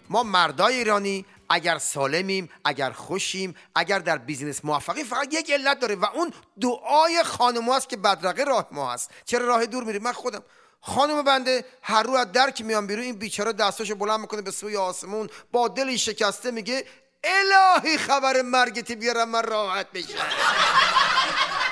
ما مردای ایرانی اگر سالمیم، اگر خوشیم، اگر در بیزینس موفقیم، فقط یک علت داره و اون دعای خانم‌هاست که بدرقه راه ما هست. چرا راه دور میریم؟ من خودم خانم بنده هر رو از در که میام بیرون، این بیچاره دستاشو بلند میکنه به سوی آسمون، با دلی شکسته میگه الهی خبر مرگت بیارم من راحت بشم.